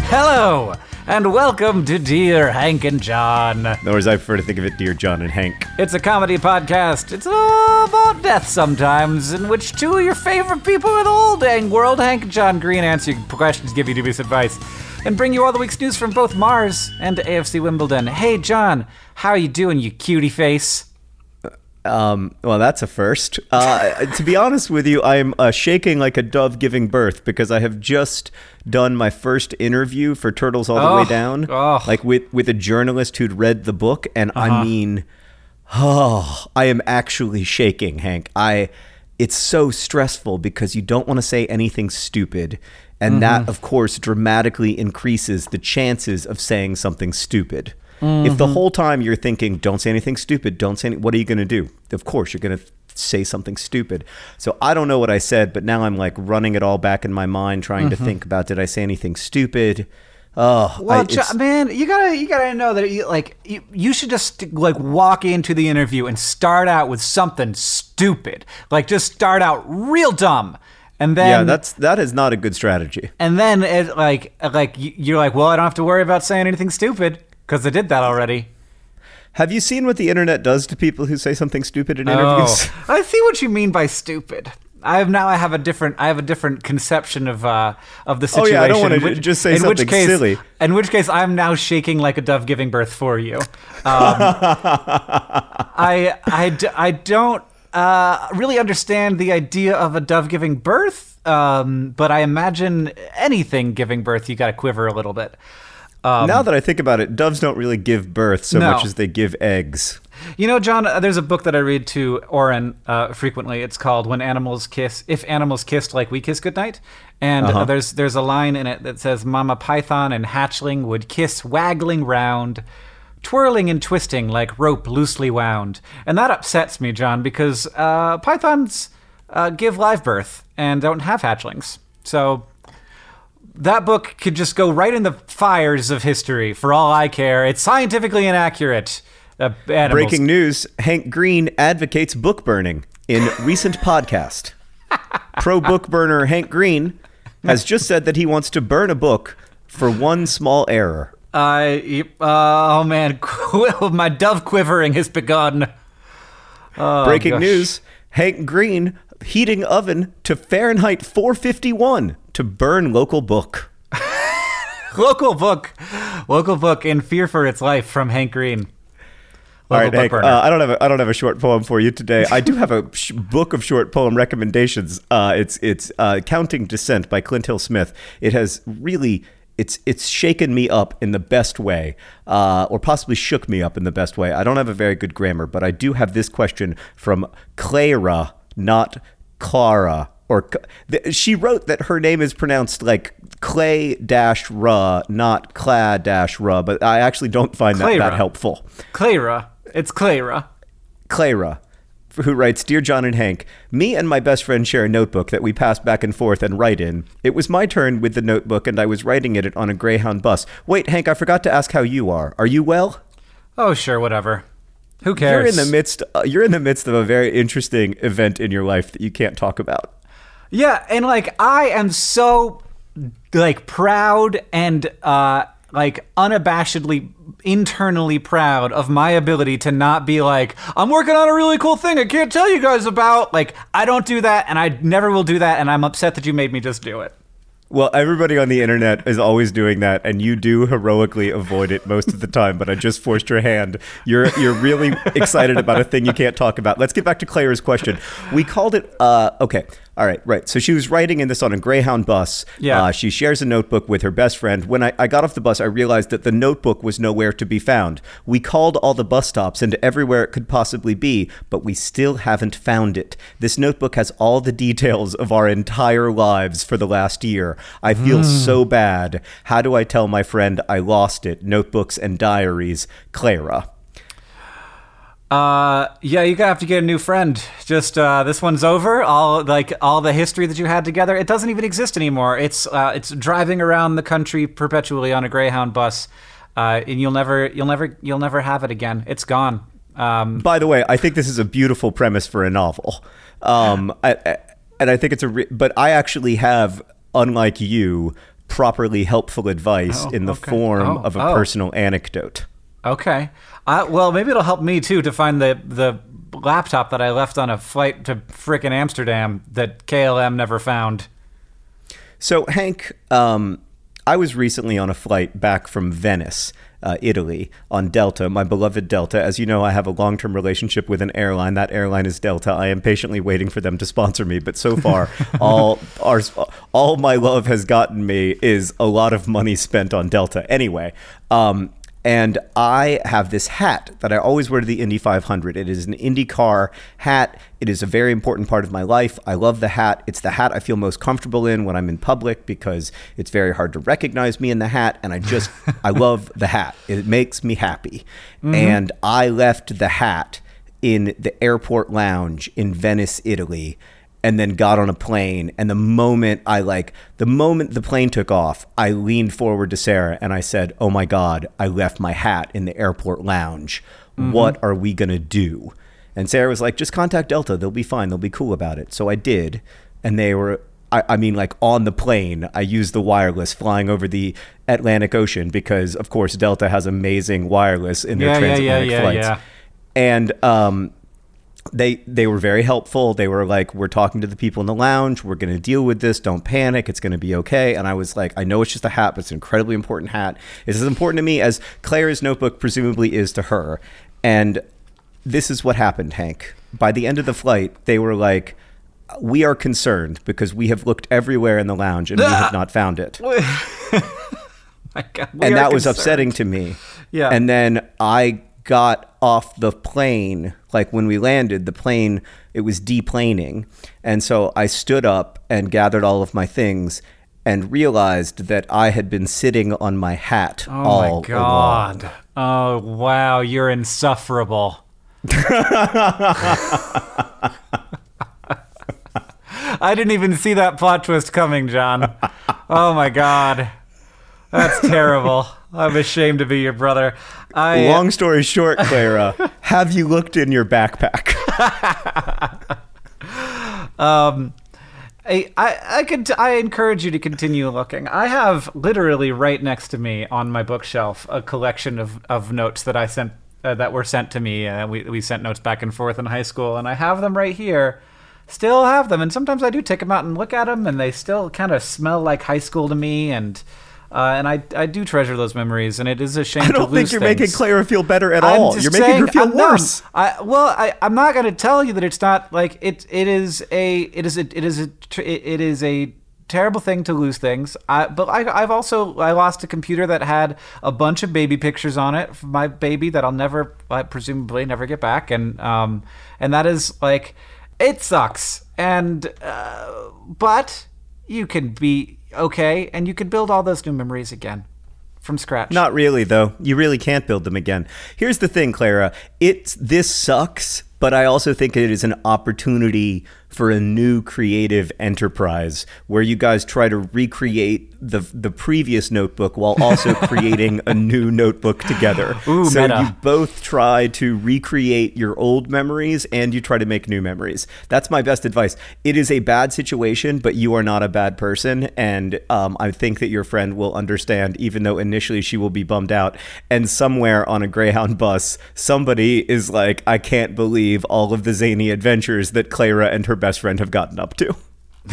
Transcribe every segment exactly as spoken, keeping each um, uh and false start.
Hello, and welcome to Dear Hank and John. Or as I prefer to think of it, Dear John and Hank. It's a comedy podcast. It's all about death sometimes, in which two of your favorite people in the whole dang world, Hank and John Green, answer your questions, give you dubious advice, and bring you all the week's news from both Mars and A F C Wimbledon. Hey, John, how are you doing, you cutie face? Um, well, that's a first. Uh, to be honest with you, I'm uh, shaking like a dove giving birth because I have just done my first interview for Turtles All the Oh, Way Down, oh. like with, with a journalist who'd read the book. And Uh-huh. I mean, oh, I am actually shaking, Hank. I, it's so stressful because you don't want to say anything stupid. And Mm-hmm. that, of course, dramatically increases the chances of saying something stupid. If the whole time you're thinking, don't say anything stupid, don't say anything, what are you going to do? Of course, you're going to say something stupid. So I don't know what I said, but now I'm like running it all back in my mind, trying to think about, did I say anything stupid? Oh, Well, I, Jo- it's- man, you gotta, you gotta know that, you, like, you, you should just like walk into the interview and start out with something stupid, like just start out real dumb, and then yeah, that's that is not a good strategy. and then it, like, like you- you're like, well, I don't have to worry about saying anything stupid because I did that already. Have you seen what the internet does to people who say something stupid in interviews? Oh, I see what you mean by stupid. I have now. I have a different. I have a different conception of uh, of the Oh, situation. yeah, I don't wanna in which- j- just say in which something case, silly. In which case, I'm now shaking like a dove giving birth for you. Um, I, I, d- I don't uh, really understand the idea of a dove giving birth, um, but I imagine anything giving birth, you got to quiver a little bit. Now that I think about it, doves don't really give birth so No. much as they give eggs. You know, John, uh, there's a book that I read to Oren uh, frequently. It's called "When Animals Kiss." If animals kissed like we kiss goodnight, and uh Uh-huh. there's there's a line in it that says, "Mama Python and hatchling would kiss, waggling round, twirling and twisting like rope loosely wound." And that upsets me, John, because uh, pythons uh, give live birth and don't have hatchlings. So that book could just go right in the fires of history. For all I care, it's scientifically inaccurate. Uh, animals. Breaking news, Hank Green advocates book burning in recent podcast. Pro book burner Hank Green has just said that he wants to burn a book for one small error. I uh, oh man, my dove quivering has begun. Oh, Breaking gosh. news, Hank Green heating oven to Fahrenheit four fifty-one to burn local book. Local book, local book in fear for its life from Hank Green. All Local right, book Hank, burner. uh, I don't have a, I don't have a short poem for you today. I do have a sh- book of short poem recommendations. Uh, it's it's uh, Counting Descent by Clint Hill Smith. It has really it's it's shaken me up in the best way, uh, or possibly shook me up in the best way. I don't have a very good grammar, but I do have this question from Clara, not Clara. Or th- she wrote that her name is pronounced like Clay dash Ra, not Cla dash Ra, but I actually don't find that, that Clara. helpful. Clara, it's Clara. Clara, who writes, Dear John and Hank, me and my best friend share a notebook that we pass back and forth and write in. It was my turn with the notebook, and I was writing in it on a Greyhound bus. Wait, Hank, I forgot to ask how you are. Are you well? Oh sure, whatever. Who cares? You're in the midst. Uh, you're in the midst of a very interesting event in your life that you can't talk about. Yeah, and like I am so like proud and uh like unabashedly internally proud of my ability to not be like, I'm working on a really cool thing I can't tell you guys about. Like, I don't do that, and I never will do that, and I'm upset that you made me just do it. Well, everybody on the internet is always doing that, and you do heroically avoid it most of the time, but I just forced your hand. You're you're really excited about a thing you can't talk about. Let's get back to Claire's question. We called it, uh, okay, all right, right. So she was writing in this on a Greyhound bus. Yeah. Uh, she shares a notebook with her best friend. When I, I got off the bus, I realized that the notebook was nowhere to be found. We called all the bus stops and everywhere it could possibly be, but we still haven't found it. This notebook has all the details of our entire lives for the last year. I feel so bad. How do I tell my friend I lost it? Notebooks and diaries. Clara. Uh, yeah, you're gonna have to get a new friend. Just uh, this one's over. All like all the history that you had together, it doesn't even exist anymore. It's uh, it's driving around the country perpetually on a Greyhound bus, uh, and you'll never you'll never you'll never have it again. It's gone. Um, By the way, I think this is a beautiful premise for a novel. Um, I, I, and I think it's a, re- but I actually have, unlike you, properly helpful advice Oh, in the okay. form Oh, of a oh. personal anecdote. Okay. Uh, well, maybe it'll help me too to find the the laptop that I left on a flight to frickin' Amsterdam that K L M never found. So, Hank, um, I was recently on a flight back from Venice, uh, Italy, on Delta, my beloved Delta. As you know, I have a long-term relationship with an airline. That airline is Delta. I am patiently waiting for them to sponsor me, but so far, all our, all my love has gotten me is a lot of money spent on Delta. Anyway, um, and I have this hat that I always wear to the Indy five hundred. It is an IndyCar hat. It is a very important part of my life. I love the hat. It's the hat I feel most comfortable in when I'm in public because it's very hard to recognize me in the hat. And I just, I love the hat. It makes me happy. Mm-hmm. And I left the hat in the airport lounge in Venice, Italy, and then got on a plane. And the moment I like, the moment the plane took off, I leaned forward to Sarah and I said, oh my God, I left my hat in the airport lounge. Mm-hmm. What are we going to do? And Sarah was like, just contact Delta. They'll be fine. They'll be cool about it. So I did. And they were, I, I mean, like on the plane, I used the wireless flying over the Atlantic Ocean because, of course, Delta has amazing wireless in their Yeah, yeah, transatlantic yeah, yeah, flights. yeah. And, um, They they were very helpful. They were like, we're talking to the people in the lounge. We're going to deal with this. Don't panic. It's going to be okay. And I was like, I know it's just a hat, but it's an incredibly important hat. It's as important to me as Claire's notebook presumably is to her. And this is what happened, Hank. By the end of the flight, they were like, we are concerned because we have looked everywhere in the lounge and we have not found it. My God, we and are that was concerned. upsetting to me. Yeah. And then I got off the plane, like when we landed, the plane, it was deplaning. And so I stood up and gathered all of my things and realized that I had been sitting on my hat Oh all my God. along. Oh, wow. You're insufferable. I didn't even see that plot twist coming, John. Oh my God. That's terrible. I'm ashamed to be your brother. I, Long story short, Clara, have you looked in your backpack? um, I, I, I could, I encourage you to continue looking. I have literally right next to me on my bookshelf a collection of, of notes that I sent, uh, that were sent to me. Uh, we, we sent notes back and forth in high school, and I have them right here. Still have them, and sometimes I do take them out and look at them, and they still kind of smell like high school to me, and uh, and I I do treasure those memories, and it is a shame I to don't lose think you're things. making Clara feel better at I'm all. just You're making saying, her feel I'm not- worse. I well, I I'm not going to tell you that it's not like it. It is a it is a it is a tr- it is a terrible thing to lose things. I but I I've also I lost a computer that had a bunch of baby pictures on it. For my baby that I'll never uh, presumably never get back, and um and that is like it sucks. And uh, but you can be okay, and you can build all those new memories again from scratch. Not really, though. You really can't build them again. Here's the thing, Clara. It's this sucks, but I also think it is an opportunity for a new creative enterprise where you guys try to recreate the the previous notebook while also creating a new notebook together. Ooh, so meta. you both try to recreate your old memories and you try to make new memories. That's my best advice. It is a bad situation, but you are not a bad person. And um, I think that your friend will understand, even though initially she will be bummed out. And somewhere on a Greyhound bus, somebody is like, I can't believe all of the zany adventures that Clara and her best friend have gotten up to.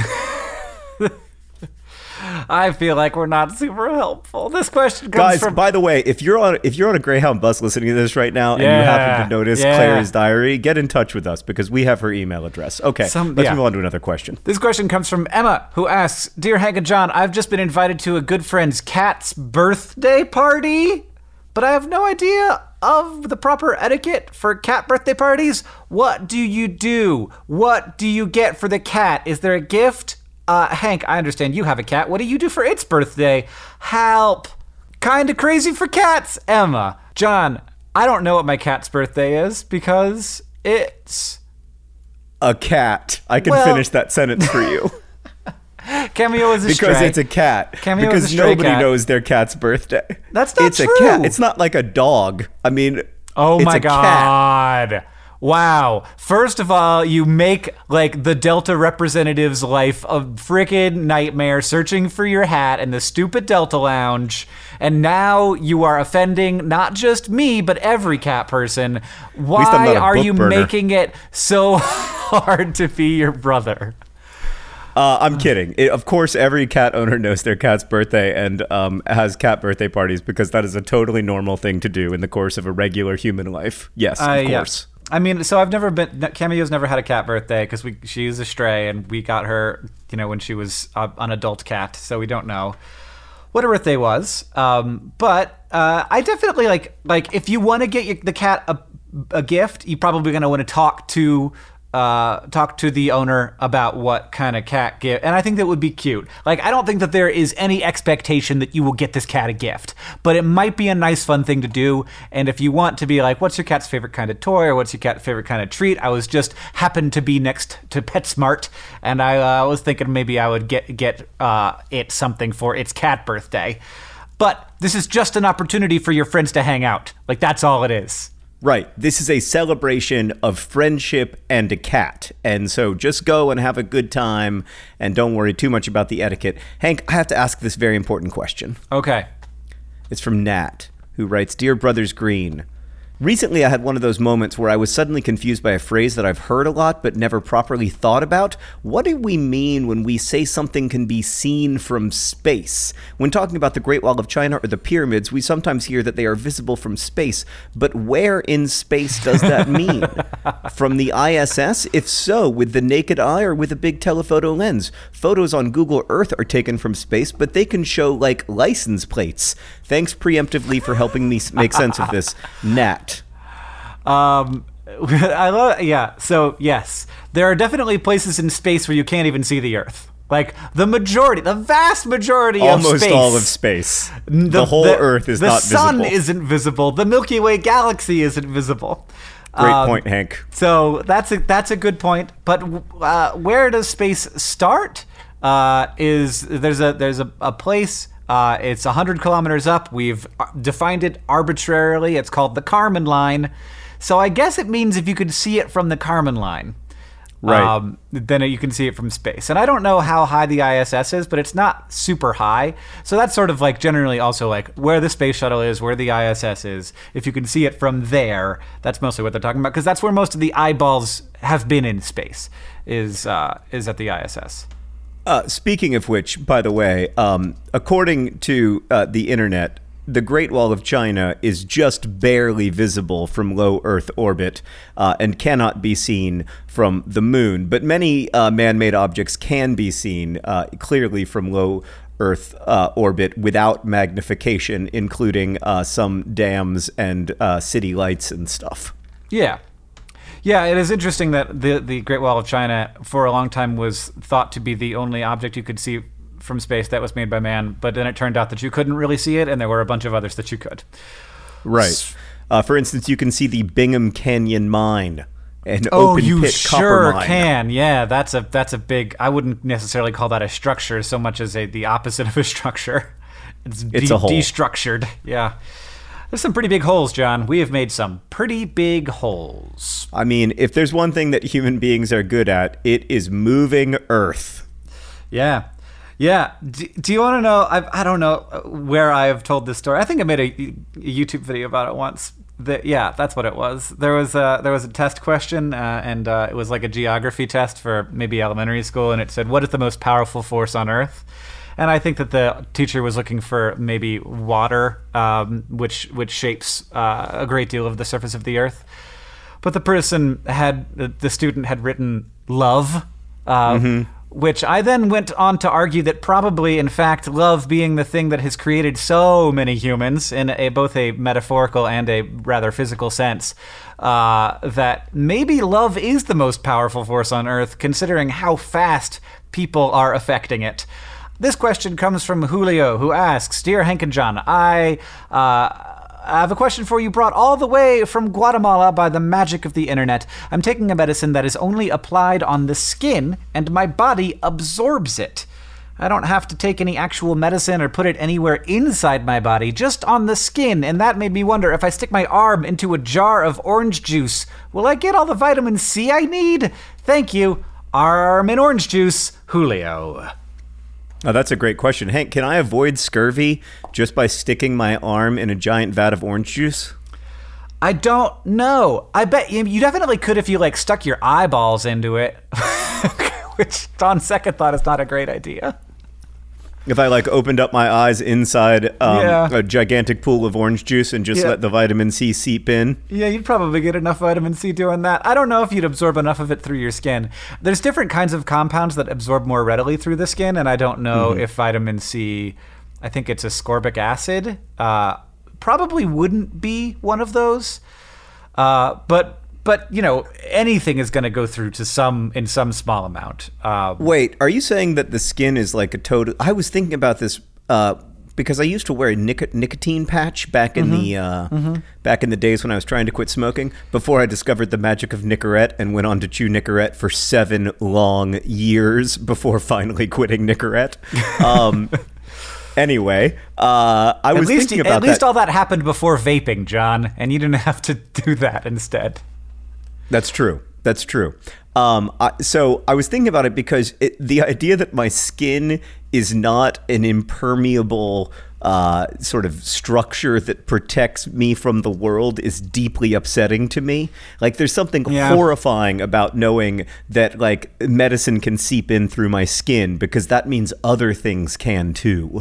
I feel like we're not super helpful. This question comes Guys, from by the way, if you're on if you're on a Greyhound bus listening to this right now and you Yeah, happen to notice yeah. Clara's diary, get in touch with us because we have her email address. Okay, Some- let's yeah. move on to another question. This question comes from Emma, who asks, Dear Hank and John, I've just been invited to a good friend's cat's birthday party, but I have no idea of the proper etiquette for cat birthday parties. What do you do? What do you get for the cat? Is there a gift? Uh, Hank, I understand you have a cat. What do you do for its birthday? Help. Kinda crazy for cats, Emma. John, I don't know what my cat's birthday is because it's... A cat. I can Well- finish that sentence for you. Cameo is a Because stray. it's a cat. Cameo is because a stray nobody cat. knows their cat's birthday. That's not it's true. a cat. It's not like a dog. I mean, Oh it's my a cat. God. Wow. First of all, you make like the Delta representative's life a freaking nightmare searching for your hat in the stupid Delta lounge. And now you are offending not just me, but every cat person. Why are you burner. making it so hard to be your brother? Uh, I'm kidding. It, of course, every cat owner knows their cat's birthday and um, has cat birthday parties because that is a totally normal thing to do in the course of a regular human life. Yes, of uh, course. Yeah. I mean, so I've never been. Cameo's never had a cat birthday because we she's a stray and we got her, you know, when she was a, an adult cat. So we don't know what her birthday was. Um, but uh, I definitely like like if you want to get your, the cat a, a gift, you're probably going to want to talk to. Uh, talk to the owner about what kind of cat gift, and I think that would be cute. Like, I don't think that there is any expectation that you will get this cat a gift, but it might be a nice, fun thing to do. And if you want to be like, what's your cat's favorite kind of toy, or what's your cat's favorite kind of treat? I was just happened to be next to PetSmart, and I uh, was thinking maybe I would get get uh, it something for its cat birthday. But this is just an opportunity for your friends to hang out. Like, that's all it is. Right. This is a celebration of friendship and a cat. And so just go and have a good time and don't worry too much about the etiquette. Hank, I have to ask this very important question. Okay. It's from Nat, who writes, Dear Brothers Green, recently I had one of those moments where I was suddenly confused by a phrase that I've heard a lot but never properly thought about. What do we mean when we say something can be seen from space? When talking about the Great Wall of China or the pyramids, we sometimes hear that they are visible from space. But where in space does that mean? From the I S S? If so, with the naked eye or with a big telephoto lens? Photos on Google Earth are taken from space, but they can show, like, license plates. Thanks preemptively for helping me make sense of this, Nat. Um, I love, yeah. So yes, there are definitely places in space where you can't even see the Earth. Like the majority, the vast majority Almost of space. Almost all of space. The, the whole the, Earth is not visible. The sun isn't visible. The Milky Way galaxy isn't visible. Great um, point, Hank. So that's a that's a good point. But uh, where does space start? Uh, is there's a there's a, a place. Uh, it's one hundred kilometers up. We've defined it arbitrarily. It's called the Kármán line. So I guess it means if you could see it from the Kármán line, right, um, then you can see it from space. And I don't know how high the I S S is, but it's not super high. So that's sort of like generally also like where the space shuttle is, where the I S S is. If you can see it from there, that's mostly what they're talking about, because that's where most of the eyeballs have been in space, is uh, is at the I S S. Uh, speaking of which, by the way, um, according to uh, the internet, the Great Wall of China is just barely visible from low Earth orbit uh, and cannot be seen from the moon. But many uh, man-made objects can be seen uh, clearly from low Earth uh, orbit without magnification, including uh, some dams and uh, city lights and stuff. Yeah. Yeah, it is interesting that the, the Great Wall of China for a long time was thought to be the only object you could see from space that was made by man, but then it turned out that you couldn't really see it, and there were a bunch of others that you could. Right. Uh, for instance, you can see the Bingham Canyon mine, an oh, open you pit sure copper mine. can. Yeah, that's a that's a big. I wouldn't necessarily call that a structure so much as a the opposite of a structure. It's, it's de- a hole. destructured. Yeah. There's some pretty big holes, John. We have made some pretty big holes. I mean, if there's one thing that human beings are good at, it is moving Earth. Yeah. Yeah. Do, do you want to know? I I don't know where I have told this story. I think I made a, a YouTube video about it once. The, yeah, that's what it was. There was a, there was a test question, uh, and uh, it was like a geography test for maybe elementary school, and it said, what is the most powerful force on Earth? And I think that the teacher was looking for maybe water, um, which which shapes uh, a great deal of the surface of the Earth. But the person had, the student had written love, uh, mm-hmm. which I then went on to argue that probably, in fact, love being the thing that has created so many humans in a, both a metaphorical and a rather physical sense, uh, that maybe love is the most powerful force on Earth, considering how fast people are affecting it. This question comes from Julio, who asks, Dear Hank and John, I... Uh, I have a question for you brought all the way from Guatemala by the magic of the internet. I'm taking a medicine that is only applied on the skin, and my body absorbs it. I don't have to take any actual medicine or put it anywhere inside my body, just on the skin. And that made me wonder, if I stick my arm into a jar of orange juice, will I get all the vitamin C I need? Thank you. Arm and orange juice, Julio. Oh, that's a great question. Hank, can I avoid scurvy just by sticking my arm in a giant vat of orange juice? I don't know. I bet you, you definitely could if you, like, stuck your eyeballs into it, which on second thought is not a great idea. If I, like, opened up my eyes inside um, Yeah. a gigantic pool of orange juice and just Yeah. let the vitamin C seep in? Yeah, you'd probably get enough vitamin C doing that. I don't know if you'd absorb enough of it through your skin. There's different kinds of compounds that absorb more readily through the skin, and I don't know mm-hmm. if vitamin C, I think it's ascorbic acid, uh, probably wouldn't be one of those. Uh, but... But, you know, anything is going to go through to some, in some small amount. Um, Wait, are you saying that the skin is like a total... I was thinking about this uh, because I used to wear a nic- nicotine patch back in mm-hmm. the uh, mm-hmm. back in the days when I was trying to quit smoking, before I discovered the magic of Nicorette and went on to chew Nicorette for seven long years before finally quitting Nicorette. Um, anyway, uh, I was least, thinking about At least that. all that happened before vaping, John, and you didn't have to do that instead. That's true. That's true. Um, I, so I was thinking about it because it, the idea that my skin is not an impermeable uh, sort of structure that protects me from the world is deeply upsetting to me. Like, there's something yeah. horrifying about knowing that, like, medicine can seep in through my skin, because that means other things can too.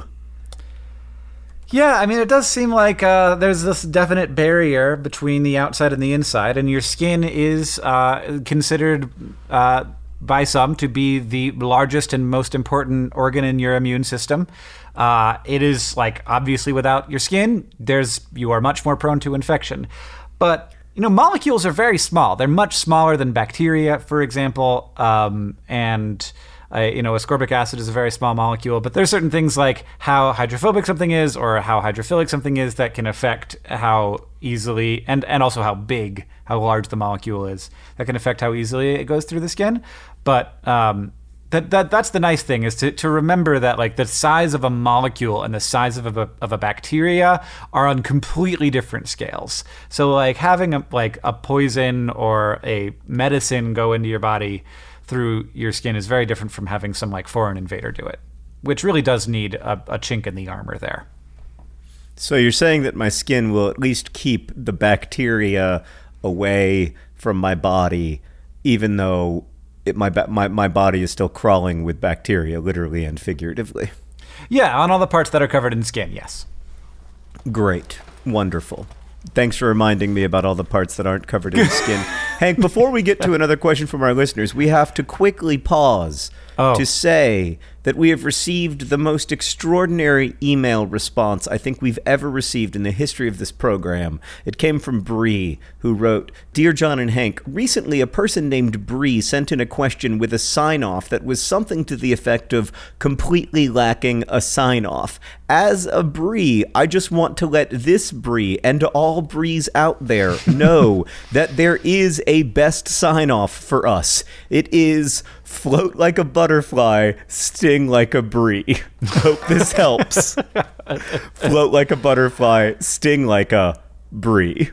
Yeah, I mean, it does seem like uh, there's this definite barrier between the outside and the inside, and your skin is uh, considered uh, by some to be the largest and most important organ in your immune system. Uh, it is, like, obviously without your skin, there's you are much more prone to infection. But, you know, molecules are very small. They're much smaller than bacteria, for example, um, and... Uh, you know, ascorbic acid is a very small molecule, but there's certain things like how hydrophobic something is or how hydrophilic something is that can affect how easily, and, and also how big, how large the molecule is, that can affect how easily it goes through the skin. But um, that, that that's the nice thing, is to, to remember that, like, the size of a molecule and the size of a, of a bacteria are on completely different scales. So, like, having a, like a poison or a medicine go into your body through your skin is very different from having some, like, foreign invader do it, which really does need a, a chink in the armor there. So you're saying that my skin will at least keep the bacteria away from my body, even though it, my, my, my body is still crawling with bacteria, literally and figuratively. Yeah, on all the parts that are covered in skin, yes. Great. Wonderful. Thanks for reminding me about all the parts that aren't covered in skin. Hank, before we get to another question from our listeners, we have to quickly pause oh. to say that we have received the most extraordinary email response I think we've ever received in the history of this program. It came from Bree, who wrote, "Dear John and Hank, recently a person named Bree sent in a question with a sign-off that was something to the effect of completely lacking a sign-off. As a Bree, I just want to let this Bree and all Brees out there know that there is a best sign-off for us. It is float like a butterfly, sting like a Bree. Hope this helps. Float like a butterfly, sting like a Bree."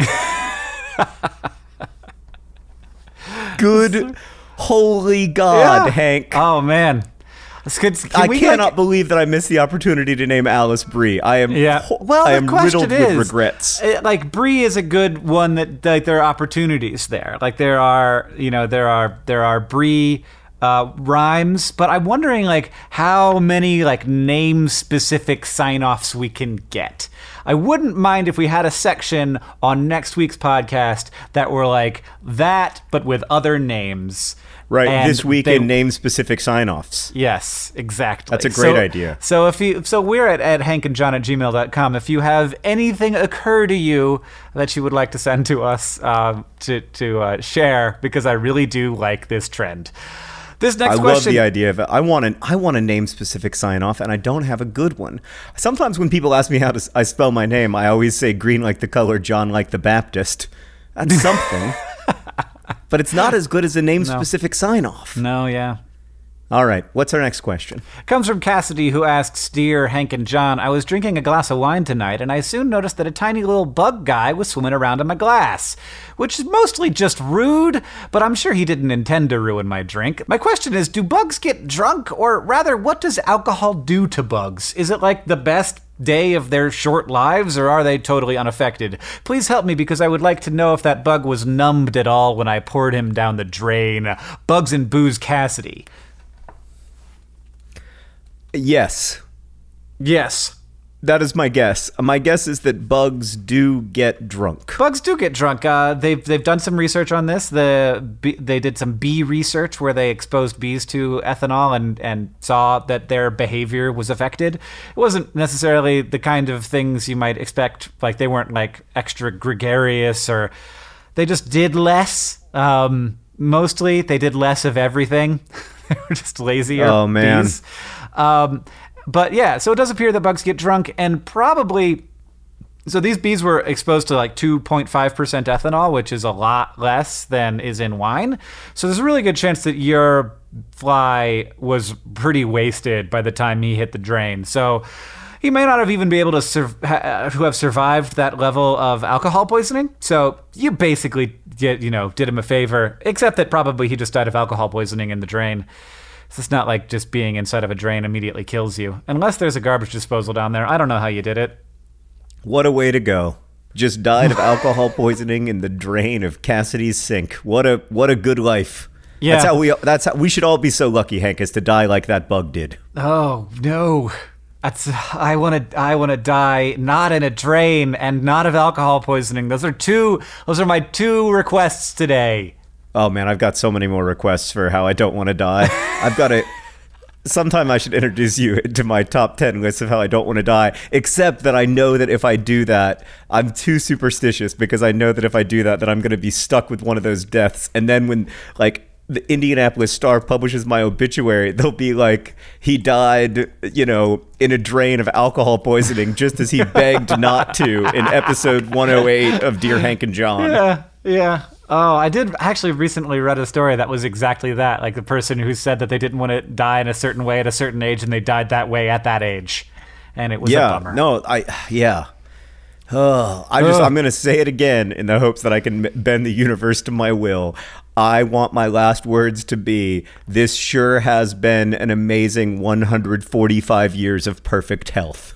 Good holy God, yeah. Hank. Oh, man. Could, I cannot like, believe that I missed the opportunity to name Alice Brie. I am, yeah. ho- well, I am riddled is, with regrets. It, like, Brie is a good one that, like, there are opportunities there. Like, there are, you know, there are there are Brie uh, rhymes, but I'm wondering, like, how many, like, name-specific sign-offs we can get. I wouldn't mind if we had a section on next week's podcast that were like that, but with other names. Right, and this week they, in name-specific sign-offs. Yes, exactly. That's a great so, idea. So if you, so we're at, at hankandjohn at gmail dot com. If you have anything occur to you that you would like to send to us uh, to, to uh, share, because I really do like this trend. This next I question. love the idea of it. I want an I want a name-specific sign-off, and I don't have a good one. Sometimes when people ask me how to I spell my name, I always say green like the color, John like the Baptist. That's something. But it's not as good as a name-specific no. sign-off. No, yeah. All right, what's our next question? Comes from Cassidy, who asks, Dear Hank and John, I was drinking a glass of wine tonight, and I soon noticed that a tiny little bug guy was swimming around in my glass, which is mostly just rude, but I'm sure he didn't intend to ruin my drink. My question is, do bugs get drunk, or rather, what does alcohol do to bugs? Is it like the best day of their short lives, or are they totally unaffected? Please help me, because I would like to know if that bug was numbed at all when I poured him down the drain. Bugs and Booze Cassidy. Yes. Yes. That is my guess. My guess is that bugs do get drunk. Bugs do get drunk. Uh, they've they've done some research on this. The they did some bee research where they exposed bees to ethanol and, and saw that their behavior was affected. It wasn't necessarily the kind of things you might expect. Like they weren't like extra gregarious, or they just did less. Um, mostly, they did less of everything. They were just lazier. Oh man. Bees. Um, but yeah, so it does appear that bugs get drunk, and probably, so these bees were exposed to like two point five percent ethanol, which is a lot less than is in wine. So there's a really good chance that your fly was pretty wasted by the time he hit the drain. So he may not have even been able to, sur- ha- to have survived that level of alcohol poisoning. So you basically did, you know, did him a favor, except that probably he just died of alcohol poisoning in the drain. So it's not like just being inside of a drain immediately kills you. Unless there's a garbage disposal down there. I don't know how you did it. What a way to go. Just died of alcohol poisoning in the drain of Cassidy's sink. What a what a good life. Yeah. That's how we that's how we should all be so lucky, Hank, as to die like that bug did. Oh, no. That's I want to I want to die not in a drain and not of alcohol poisoning. Those are two those are my two requests today. Oh, man, I've got so many more requests for how I don't want to die. I've got to... Sometime I should introduce you to my top ten list of how I don't want to die, except that I know that if I do that, I'm too superstitious, because I know that if I do that, that I'm going to be stuck with one of those deaths. And then when, like, the Indianapolis Star publishes my obituary, they'll be like, he died, you know, in a drain of alcohol poisoning, just as he begged not to in episode one oh eight of Dear Hank and John. Yeah, yeah. Oh, I did actually recently read a story that was exactly that. Like the person who said that they didn't want to die in a certain way at a certain age, and they died that way at that age. And it was yeah, a bummer. No, I, yeah. Oh, I just, Ugh. I'm going to say it again in the hopes that I can bend the universe to my will. I want my last words to be, this sure has been an amazing one hundred forty-five years of perfect health.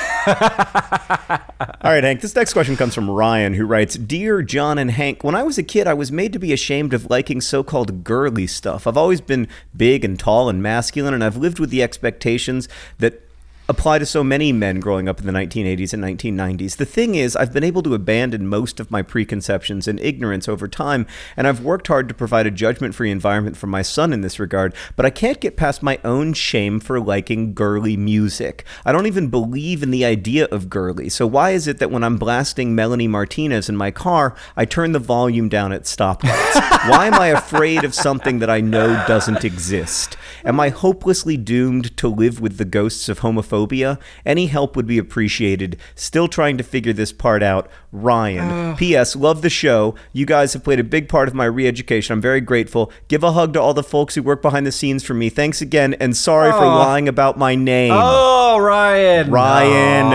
All right, Hank, this next question comes from Ryan, who writes, Dear John and Hank, when I was a kid, I was made to be ashamed of liking so-called girly stuff. I've always been big and tall and masculine, and I've lived with the expectations that apply to so many men growing up in the nineteen eighties and nineteen nineties. The thing is, I've been able to abandon most of my preconceptions and ignorance over time, and I've worked hard to provide a judgment-free environment for my son in this regard, but I can't get past my own shame for liking girly music. I don't even believe in the idea of girly, so why is it that when I'm blasting Melanie Martinez in my car, I turn the volume down at stoplights? Why am I afraid of something that I know doesn't exist? Am I hopelessly doomed to live with the ghosts of homophobia? Any help would be appreciated. Still trying to figure this part out. Ryan. Uh. P S. Love the show. You guys have played a big part of my re-education. I'm very grateful. Give a hug to all the folks who work behind the scenes for me. Thanks again, and sorry oh. for lying about my name. Oh, Ryan. Ryan.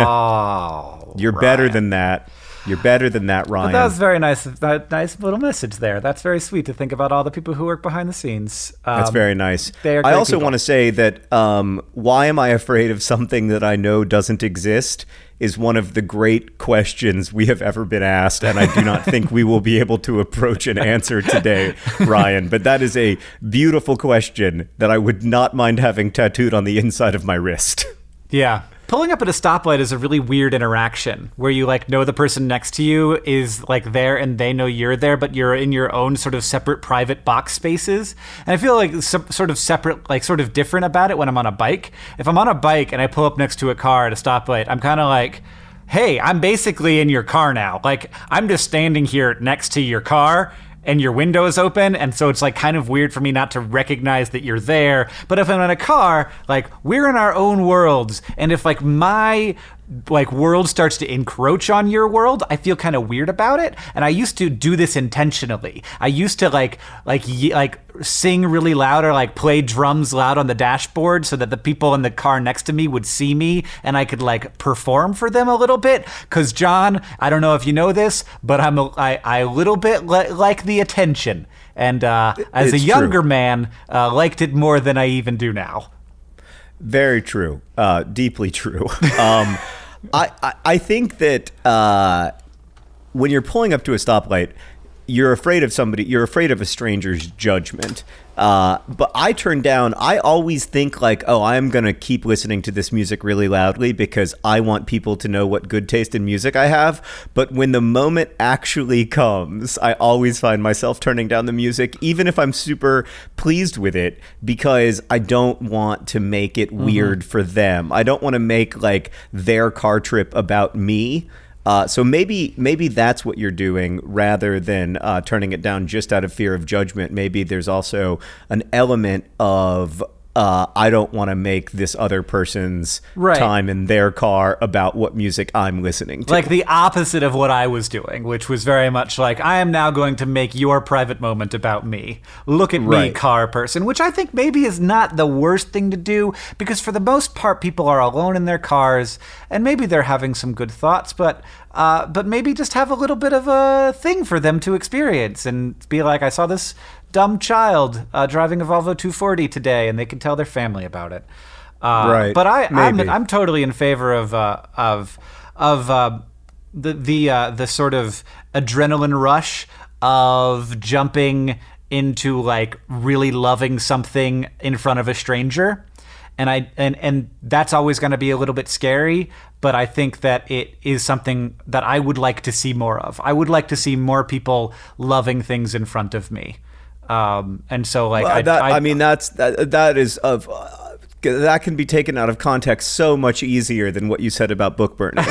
Oh, You're Ryan. better than that. You're better than that, Ryan. But that was very nice. That nice little message there. That's very sweet to think about all the people who work behind the scenes. Um, That's very nice. They are I also people. want to say that um, why am I afraid of something that I know doesn't exist is one of the great questions we have ever been asked, and I do not think we will be able to approach an answer today, Ryan. But that is a beautiful question that I would not mind having tattooed on the inside of my wrist. Yeah. Pulling up at a stoplight is a really weird interaction where you like know the person next to you is like there and they know you're there, but you're in your own sort of separate private box spaces. And I feel like some, sort of separate, like sort of different about it when I'm on a bike. If I'm on a bike and I pull up next to a car at a stoplight, I'm kind of like, hey, I'm basically in your car now. Like I'm just standing here next to your car and your window is open, and so it's like kind of weird for me not to recognize that you're there. But if I'm in a car, like we're in our own worlds, and if like my like world starts to encroach on your world, I feel kind of weird about it. And I used to do this intentionally. I used to like like ye- like sing really loud or like play drums loud on the dashboard so that the people in the car next to me would see me and I could like perform for them a little bit. Because John, I don't know if you know this, but I'm a, I, I a little bit li- like the attention. And uh, as It's a younger true. man, uh, liked it more than I even do now. Very true. Uh, deeply true. Um, I, I I think that uh, when you're pulling up to a stoplight, you're afraid of somebody. You're afraid of a stranger's judgment. Uh, but I turn down. I always think like, oh, I'm gonna keep listening to this music really loudly because I want people to know what good taste in music I have. But when the moment actually comes, I always find myself turning down the music, even if I'm super pleased with it, because I don't want to make it weird for them. I don't want to make like their car trip about me. Uh, so maybe maybe that's what you're doing rather than uh, turning it down just out of fear of judgment. Maybe there's also an element of uh, I don't want to make this other person's Right. time in their car about what music I'm listening to. Like the opposite of what I was doing, which was very much like, I am now going to make your private moment about me. Look at me, Right. car person, which I think maybe is not the worst thing to do, because for the most part, people are alone in their cars, and maybe they're having some good thoughts, but uh, but maybe just have a little bit of a thing for them to experience and be like, I saw this dumb child uh, driving a Volvo two forty today, and they can tell their family about it. Uh, Right. But I, I'm, Maybe. I'm totally in favor of uh, of of uh, the the uh, the sort of adrenaline rush of jumping into like really loving something in front of a stranger. And I and and that's always going to be a little bit scary, but I think that it is something that I would like to see more of. I would like to see more people loving things in front of me. Um, and so like Well, I, that, I, I mean that's that, that is of uh, that can be taken out of context so much easier than what you said about book burning.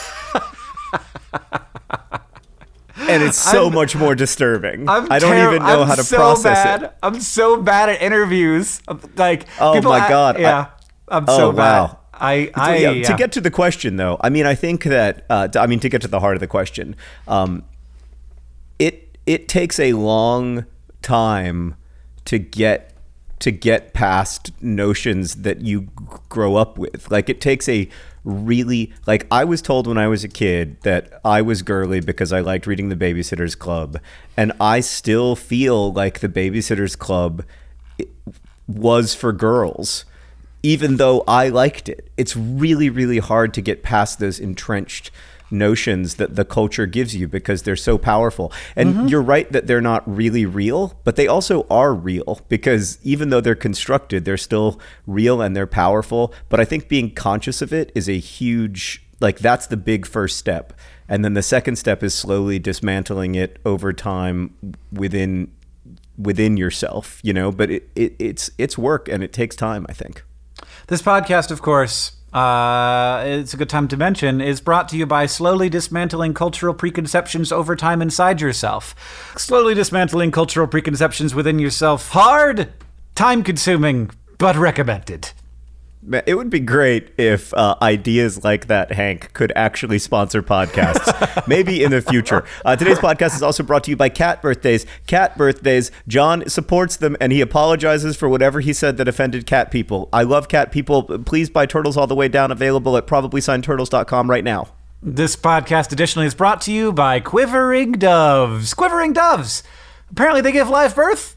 And it's so I'm- much more disturbing. I'm I don't terri- even know I'm how to so process bad. it. I'm so bad at interviews. I'm, Like, Oh people my a- God. yeah, I, am Oh, so bad. wow. I, To- I yeah, yeah. To get to the question, though, I mean, I think that uh, I mean to get to the heart of the question, um, it it takes a long time to get to get past notions that you g- grow up with. Like it takes a really like I was told when I was a kid that I was girly because I liked reading The Babysitter's Club, and I still feel like The Babysitter's Club i- was for girls. Even though I liked it, it's really, really hard to get past those entrenched notions that the culture gives you because they're so powerful. And Mm-hmm. you're right that they're not really real, but they also are real because even though they're constructed, they're still real and they're powerful. But I think being conscious of it is a huge, like that's the big first step. And then the second step is slowly dismantling it over time within within yourself, you know, but it, it it's it's work and it takes time, I think. This podcast, of course, uh, it's a good time to mention, is brought to you by slowly dismantling cultural preconceptions over time inside yourself. Slowly dismantling cultural preconceptions within yourself. Hard, time-consuming, but recommended. Man, it would be great if uh, ideas like that, Hank, could actually sponsor podcasts. Maybe in the future. Uh, today's podcast is also brought to you by Cat Birthdays. Cat Birthdays. John supports them, and he apologizes for whatever he said that offended cat people. I love cat people. Please buy Turtles All the Way Down, available at probably signed turtles dot com right now. This podcast additionally is brought to you by Quivering Doves. Quivering Doves! Apparently they give live birth.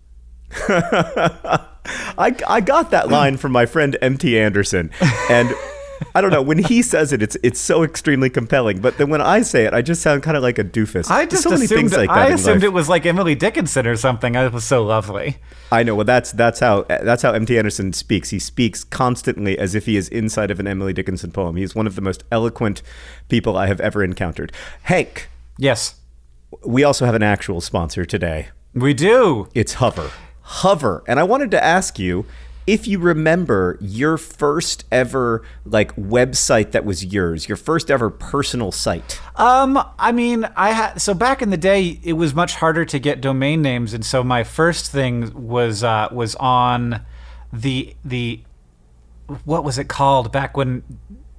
I, I got that line from my friend M T Anderson, and I don't know, when he says it, it's it's so extremely compelling, but then when I say it, I just sound kind of like a doofus. I There's just so many assumed, things like that I in assumed life. it was like Emily Dickinson or something. It was so lovely. I know. Well, that's that's how that's how M T Anderson speaks. He speaks constantly as if he is inside of an Emily Dickinson poem. He's one of the most eloquent people I have ever encountered. Hank, Yes, we also have an actual sponsor today. we do. It's Hover. Hover. And I wanted to ask you if you remember your first ever like website that was yours, your first ever personal site. Um, I mean, I had so back in the day, it was much harder to get domain names, and so my first thing was uh, was on the the what was it called back when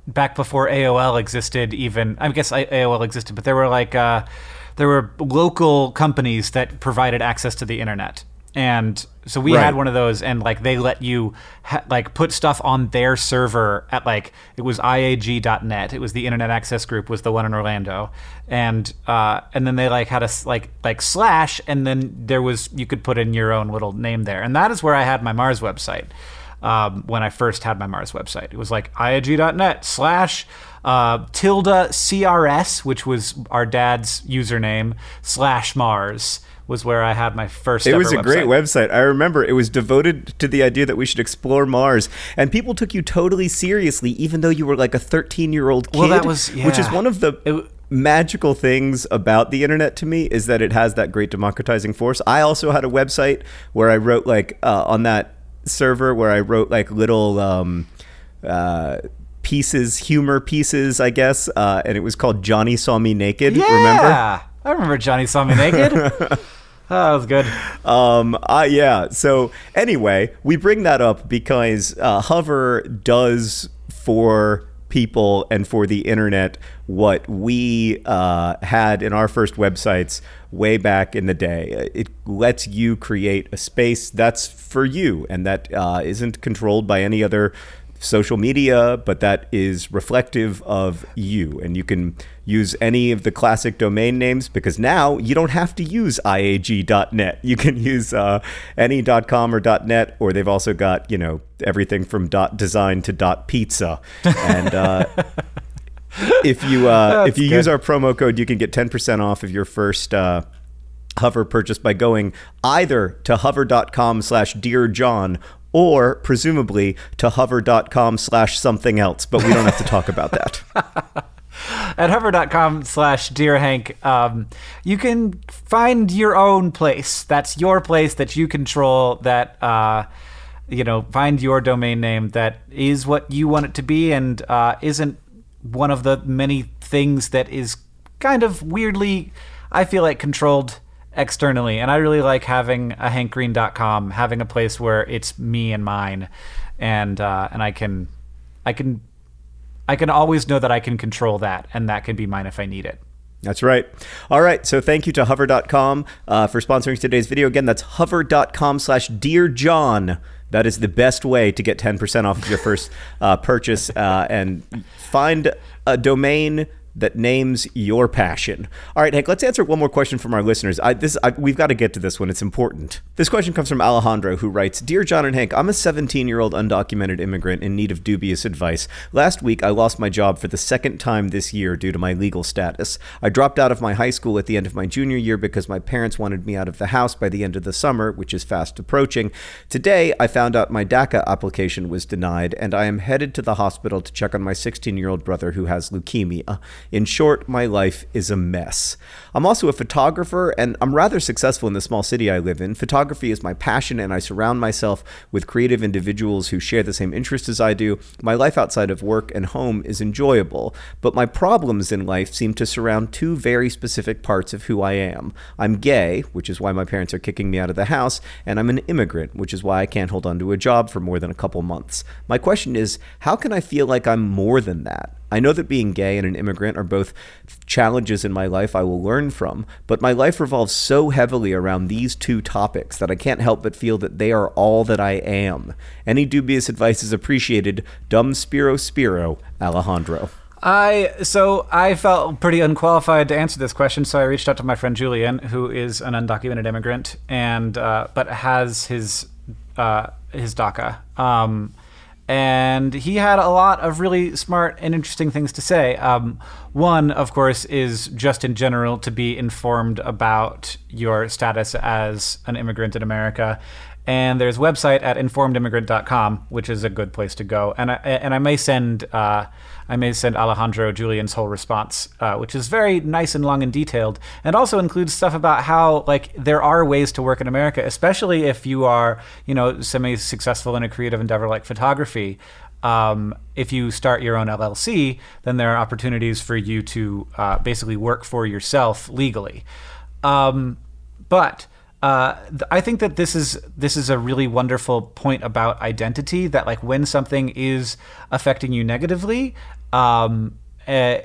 back before A O L existed. Even I guess A O L existed, but there were like uh, there were local companies that provided access to the internet. And so we Right. had one of those, and like they let you ha- like put stuff on their server at like it was I A G dot net. It was the Internet Access Group, was the one in Orlando, and uh, and then they like had a s- like like slash, and then there was you could put in your own little name there, and that is where I had my Mars website. Um, when I first had my Mars website, it was like I A G dot net slash uh, tilde C R S, which was our dad's username, slash Mars. Was where I had my first It ever was a website. great website. I remember it was devoted to the idea that we should explore Mars. And people took you totally seriously, even though you were like a thirteen-year-old kid. Well, that was- Which is yeah. one of the It- magical things about the internet to me, is that it has that great democratizing force. I also had a website where I wrote like, uh, on that server, where I wrote like little... Um, uh, pieces, humor pieces, I guess. Uh, and it was called Johnny Saw Me Naked. Yeah, Remember? I remember Johnny Saw Me Naked. Oh, that was good. Um, uh, yeah. So anyway, we bring that up because uh, Hover does for people and for the internet what we uh, had in our first websites way back in the day. It lets you create a space that's for you, and that uh, isn't controlled by any other social media, but that is reflective of you. And you can use any of the classic domain names, because now you don't have to use I A G dot net. You can use uh, any .com or .net, or they've also got, you know, everything from .design to .pizza. And uh, if you uh, if you good. use our promo code, you can get ten percent off of your first uh, Hover purchase by going either to hover.com slash Dear John, or presumably to hover.com slash something else, but we don't have to talk about that. At hover.com slash Dear Hank, um, you can find your own place. That's your place that you control, that, uh, you know, find your domain name that is what you want it to be, and uh, isn't one of the many things that is kind of weirdly, I feel like, controlled externally. And I really like having a hank green dot com, having a place where it's me and mine, and uh, and I can I can I can always know that I can control that, and that can be mine if I need it. That's right. All right. So thank you to hover dot com uh, for sponsoring today's video. Again, that's hover.com slash Dear John. That is the best way to get ten percent off of your first uh, purchase, uh, and find a domain that names your passion. All right, Hank, let's answer one more question from our listeners. I, this, I, we've got to get to this one. It's important. This question comes from Alejandro, who writes, Dear John and Hank, I'm a seventeen-year-old undocumented immigrant in need of dubious advice. Last week, I lost my job for the second time this year due to my legal status. I dropped out of my high school at the end of my junior year because my parents wanted me out of the house by the end of the summer, which is fast approaching. Today, I found out my DACA application was denied, and I am headed to the hospital to check on my sixteen-year-old brother who has leukemia. In short, my life is a mess. I'm also a photographer, and I'm rather successful in the small city I live in. Photography is my passion, and I surround myself with creative individuals who share the same interests as I do. My life outside of work and home is enjoyable, but my problems in life seem to surround two very specific parts of who I am. I'm gay, which is why my parents are kicking me out of the house, and I'm an immigrant, which is why I can't hold on to a job for more than a couple months. My question is, how can I feel like I'm more than that? I know that being gay and an immigrant are both challenges in my life I will learn from, but my life revolves so heavily around these two topics that I can't help but feel that they are all that I am. Any dubious advice is appreciated. Dum Spiro Spiro, Alejandro. I so I felt pretty unqualified to answer this question, so I reached out to my friend Julian, who is an undocumented immigrant, and uh, but has his uh, his DACA. Um, And he had a lot of really smart and interesting things to say. Um, one, of course, is just in general to be informed about your status as an immigrant in America. And there's a website at informed immigrant dot com, which is a good place to go. And I, and I may send uh, I may send Alejandro Julian's whole response, uh, which is very nice and long and detailed, and also includes stuff about how like there are ways to work in America, especially if you are you know semi-successful in a creative endeavor like photography. Um, if you start your own L L C, then there are opportunities for you to uh, basically work for yourself legally. Um, but Uh, I think that this is this is a really wonderful point about identity, that like when something is affecting you negatively, um, uh,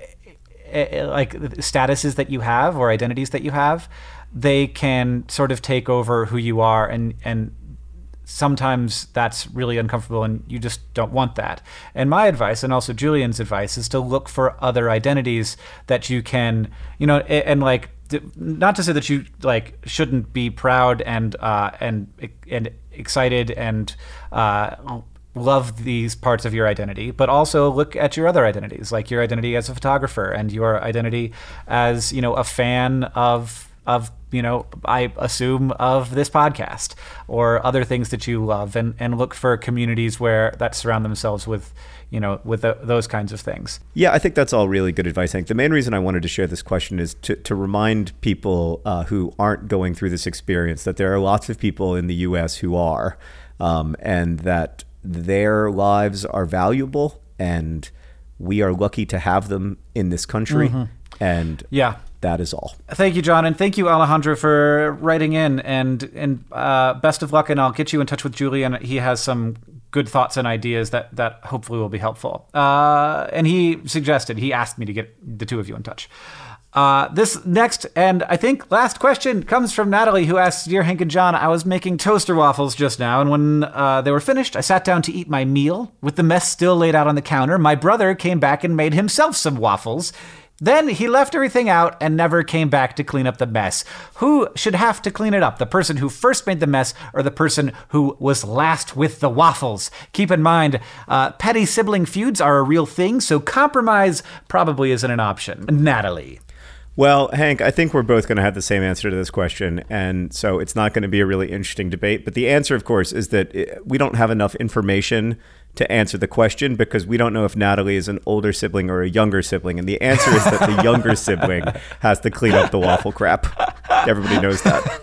uh, like statuses that you have or identities that you have, they can sort of take over who you are, and and sometimes that's really uncomfortable and you just don't want that. And my advice, and also Julian's advice, is to look for other identities that you can, you know, and, and like, not to say that you like shouldn't be proud and uh, and and excited and uh, love these parts of your identity, but also look at your other identities, like your identity as a photographer and your identity as, you know, a fan of of, you know, I assume of this podcast or other things that you love, and, and look for communities where that surround themselves with, you know, with the, those kinds of things. Yeah, I think that's all really good advice, Hank. The main reason I wanted to share this question is to, to remind people uh, who aren't going through this experience that there are lots of people in the U S who are, um, and that their lives are valuable, and we are lucky to have them in this country. Mm-hmm. And yeah. That is all. Thank you, John, and thank you, Alejandro, for writing in, and and uh, best of luck, and I'll get you in touch with Julian. He has some good thoughts and ideas that, that hopefully will be helpful. Uh, and he suggested, he asked me to get the two of you in touch. Uh, this next, and I think last question, comes from Natalie, who asks, Dear Hank and John, I was making toaster waffles just now, and when uh, they were finished, I sat down to eat my meal. With the mess still laid out on the counter, my brother came back and made himself some waffles. Then he left everything out and never came back to clean up the mess. Who should have to clean it up? The person who first made the mess or the person who was last with the waffles? Keep in mind, uh, petty sibling feuds are a real thing, so compromise probably isn't an option. Natalie. Well, Hank, I think we're both going to have the same answer to this question, and so it's not going to be a really interesting debate. But the answer, of course, is that we don't have enough information to answer the question because we don't know if Natalie is an older sibling or a younger sibling. And the answer is that the younger sibling has to clean up the waffle crap. Everybody knows that.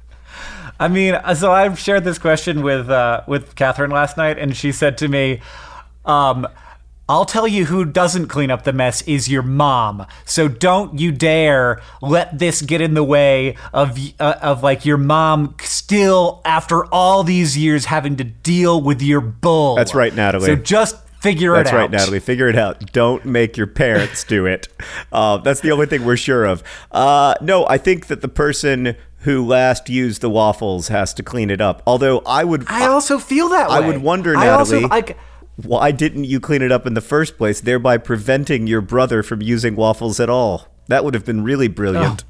I mean, so I shared this question with uh, with Catherine last night, and she said to me, um, I'll tell you who doesn't clean up the mess is your mom. So don't you dare let this get in the way of uh, of like your mom still, after all these years, having to deal with your bull. That's right, Natalie. So just figure That's it out. That's right, Natalie. Figure it out. Don't make your parents do it. Uh, that's the only thing we're sure of. Uh, no, I think that the person who last used the waffles has to clean it up. Although I would... I also feel that way. I would wonder, Natalie... I also, like, why didn't you clean it up in the first place, thereby preventing your brother from using waffles at all? That would have been really brilliant.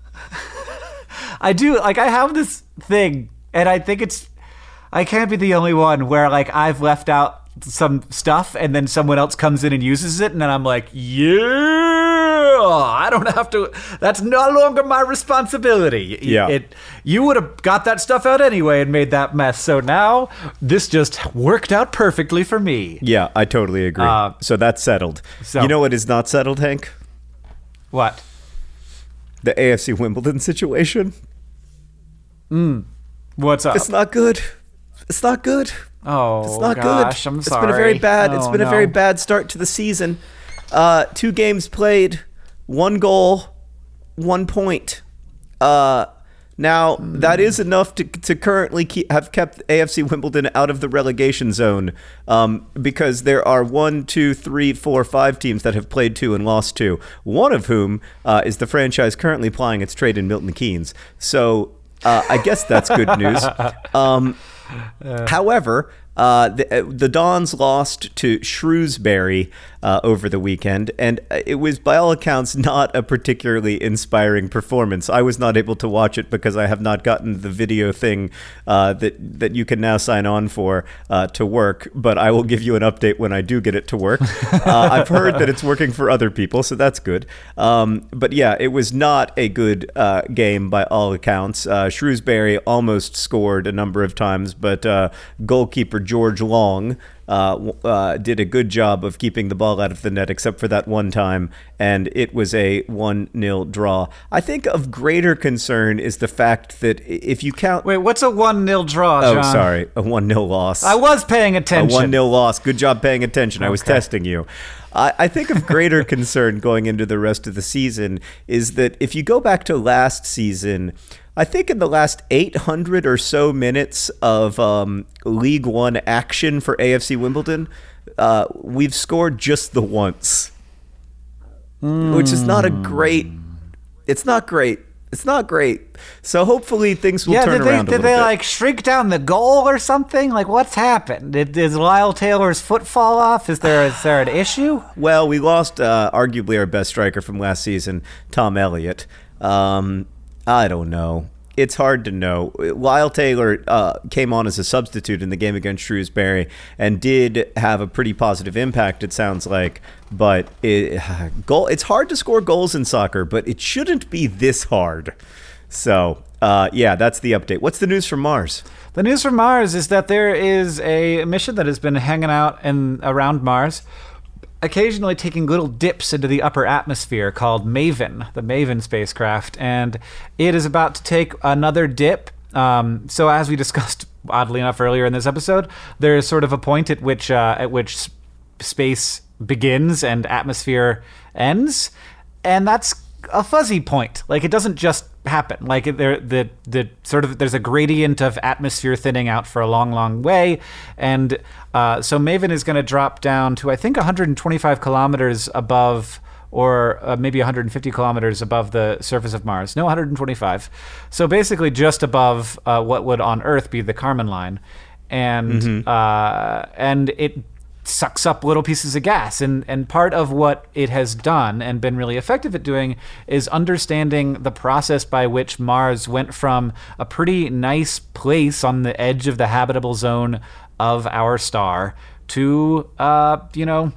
Oh. I do, like, I have this thing, and I think it's, I can't be the only one where, like, I've left out some stuff, and then someone else comes in and uses it, and then I'm like, yeah, I don't have to, that's no longer my responsibility. Yeah. It, you would have got that stuff out anyway and made that mess, so now this just worked out perfectly for me. Yeah, I totally agree. Uh, so that's settled. So, you know what is not settled, Hank? What? The A F C Wimbledon situation. Mm. What's up? It's not good. It's not good. Oh, it's not gosh, good. I'm it's sorry. been a very bad. Oh, it's been no. a very bad start to the season. Uh, two games played, one goal, one point. Uh, now mm. that is enough to to currently keep, have kept A F C Wimbledon out of the relegation zone, um, because there are one, two, three, four, five teams that have played two and lost two. One of whom uh, is the franchise currently plying its trade in Milton Keynes. So uh, I guess that's good news. Um, Uh, However, uh, the, the Dons lost to Shrewsbury uh, over the weekend, and it was, by all accounts, not a particularly inspiring performance. I was not able to watch it because I have not gotten the video thing uh, that that you can now sign on for uh, to work, but I will give you an update when I do get it to work. uh, I've heard that it's working for other people, so that's good. Um, but yeah, it was not a good uh, game by all accounts. Uh, Shrewsbury almost scored a number of times, but uh, goalkeeper George Long uh, uh, did a good job of keeping the ball out of the net, except for that one time, and it was a one nil draw. I think of greater concern is the fact that if you count... Wait, what's a one nil draw, John? Oh, sorry, a one nil loss. I was paying attention. A one nil loss. Good job paying attention. I was okay. testing you. I, I think of greater concern going into the rest of the season is that if you go back to last season... I think in the last eight hundred or so minutes of um, League One action for A F C Wimbledon, uh, we've scored just the once, mm. which is not a great. It's not great. It's not great. So hopefully things will yeah, turn did they, around a did little they bit. like shrink down the goal or something? Like what's happened? Did, did Lyle Taylor's foot fall off? Is there is there an issue? Well, we lost uh, arguably our best striker from last season, Tom Elliott. Um, I don't know. It's hard to know. Lyle Taylor uh, came on as a substitute in the game against Shrewsbury and did have a pretty positive impact, it sounds like. But it, goal, it's hard to score goals in soccer, but it shouldn't be this hard. So, uh, yeah, that's the update. What's the news from Mars? The news from Mars is that there is a mission that has been hanging out in around Mars, occasionally taking little dips into the upper atmosphere, called Maven, the Maven spacecraft, and it is about to take another dip. Um, so as we discussed, oddly enough, earlier in this episode, there is sort of a point at which uh, at which sp- space begins and atmosphere ends, and that's a fuzzy point. Like it doesn't just happen. Like there, the the sort of there's a gradient of atmosphere thinning out for a long, long way, and uh, so Maven is going to drop down to I think one hundred twenty-five kilometers above, or uh, maybe one hundred fifty kilometers above the surface of Mars. No, one hundred twenty-five. So basically, just above uh, what would on Earth be the Kármán line, and mm-hmm. uh, and it sucks up little pieces of gas. And, and part of what it has done and been really effective at doing is understanding the process by which Mars went from a pretty nice place on the edge of the habitable zone of our star to, uh, you know,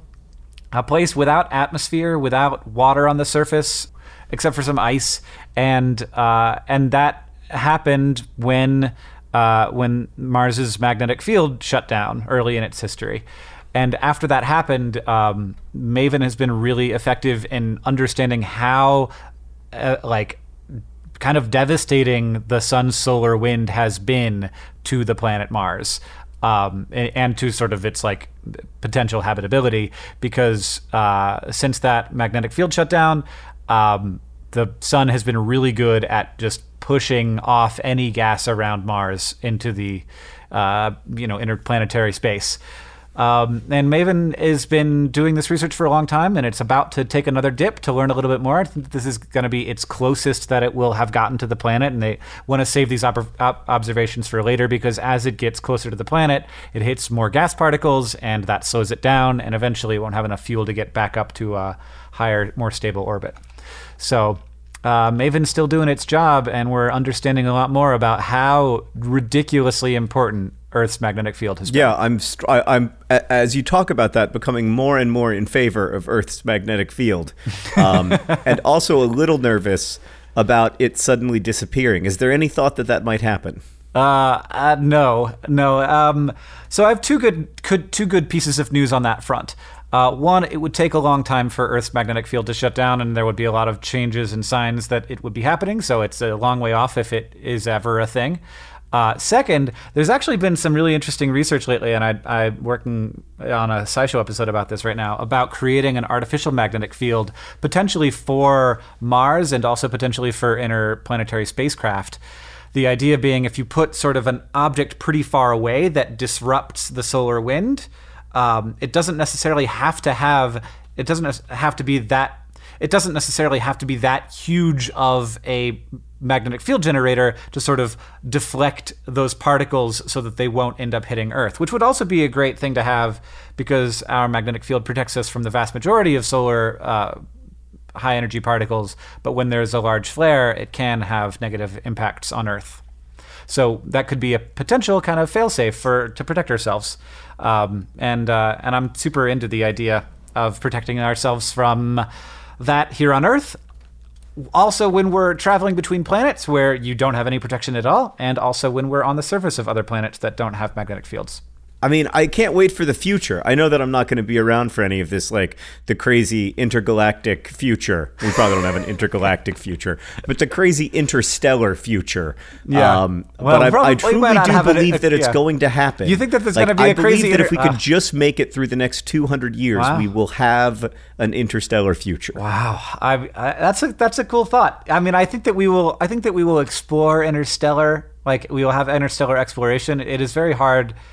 a place without atmosphere, without water on the surface, except for some ice. And, uh, and that happened when, uh, when Mars's magnetic field shut down early in its history. And after that happened, um, Maven has been really effective in understanding how, uh, like, kind of devastating the sun's solar wind has been to the planet Mars, um, and, and to sort of its, like, potential habitability. Because uh, since that magnetic field shut down, um, the sun has been really good at just pushing off any gas around Mars into the, uh, you know, interplanetary space. Um, and Maven has been doing this research for a long time, and it's about to take another dip to learn a little bit more. I think this is going to be its closest that it will have gotten to the planet, and they want to save these op- op- observations for later, because as it gets closer to the planet, it hits more gas particles, and that slows it down, and eventually it won't have enough fuel to get back up to a higher, more stable orbit. So uh, Maven's still doing its job, and we're understanding a lot more about how ridiculously important Earth's magnetic field has been. Yeah, I'm, I, I'm as you talk about that, becoming more and more in favor of Earth's magnetic field, um, and also a little nervous about it suddenly disappearing. Is there any thought that that might happen? Uh, uh no, no. Um, so I have two good, good, two good pieces of news on that front. Uh, one, it would take a long time for Earth's magnetic field to shut down, and there would be a lot of changes and signs that it would be happening. So it's a long way off if it is ever a thing. Uh, second, there's actually been some really interesting research lately, and I, I'm working on a SciShow episode about this right now, about creating an artificial magnetic field, potentially for Mars and also potentially for interplanetary spacecraft. The idea being, if you put sort of an object pretty far away that disrupts the solar wind, um, it doesn't necessarily have to have, it doesn't have to be that, it doesn't necessarily have to be that huge of a magnetic field generator to sort of deflect those particles so that they won't end up hitting Earth, which would also be a great thing to have, because our magnetic field protects us from the vast majority of solar uh, high energy particles, but when there's a large flare, it can have negative impacts on Earth. So that could be a potential kind of failsafe for to protect ourselves. Um, and uh, and I'm super into the idea of protecting ourselves from that here on Earth. Also, when we're traveling between planets where you don't have any protection at all, and also when we're on the surface of other planets that don't have magnetic fields. I mean, I can't wait for the future. I know that I'm not going to be around for any of this, like the crazy intergalactic future. We probably don't have an intergalactic future, but the crazy interstellar future. Yeah. Um, well, but I, I truly do believe a, that it's yeah. going to happen. You think that there's like, going to be I a crazy... believe that inter- if we uh, could just make it through the next two hundred years, wow. we will have an interstellar future. Wow, I, I, that's a that's a cool thought. I mean, I think that we will. I think that we will explore interstellar. Like we will have interstellar exploration. It is very hard.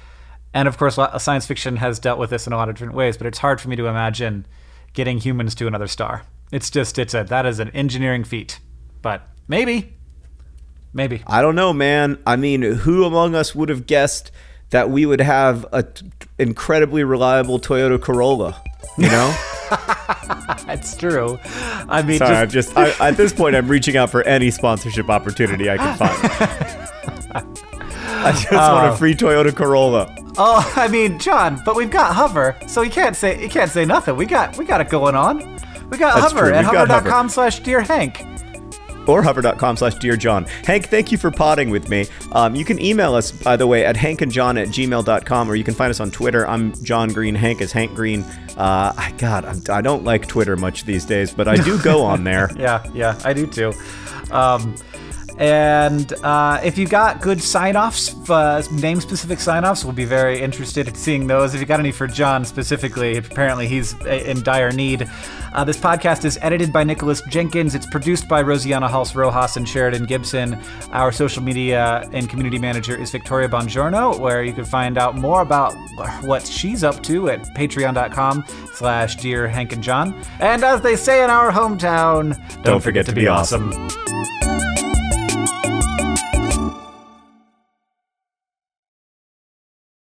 And of course, science fiction has dealt with this in a lot of different ways, but it's hard for me to imagine getting humans to another star. It's just, it's a, that is an engineering feat. But maybe, maybe. I don't know, man. I mean, who among us would have guessed that we would have a t- incredibly reliable Toyota Corolla, you know? It's true. I mean, Sorry, just... I'm just, I, at this point, I'm reaching out for any sponsorship opportunity I can find. I just uh, want a free Toyota Corolla. Oh, I mean, John, but we've got Hover, so you can't say you can't say nothing. We got we got it going on. We got That's Hover true. at We've got hover dot com Hover. slash Dear Hank. Or hover.com slash Dear John. Hank, thank you for potting with me. Um, you can email us, by the way, at hankandjohn at gmail dot com, or you can find us on Twitter. I'm John Green. Hank is Hank Green. Uh, I, God, I'm, I don't like Twitter much these days, but I do go on there. Yeah, yeah, I do too. Um, and uh, if you got good sign-offs, uh, name-specific sign-offs, we'll be very interested in seeing those. If you got any for John specifically, apparently he's in dire need. Uh, this podcast is edited by Nicholas Jenkins. It's produced by Rosiana Hals-Rojas and Sheridan Gibson. Our social media and community manager is Victoria Bongiorno, where you can find out more about what she's up to at patreon.com slash Dear Hank and John. And as they say in our hometown, don't, don't forget, forget to be, be awesome. awesome.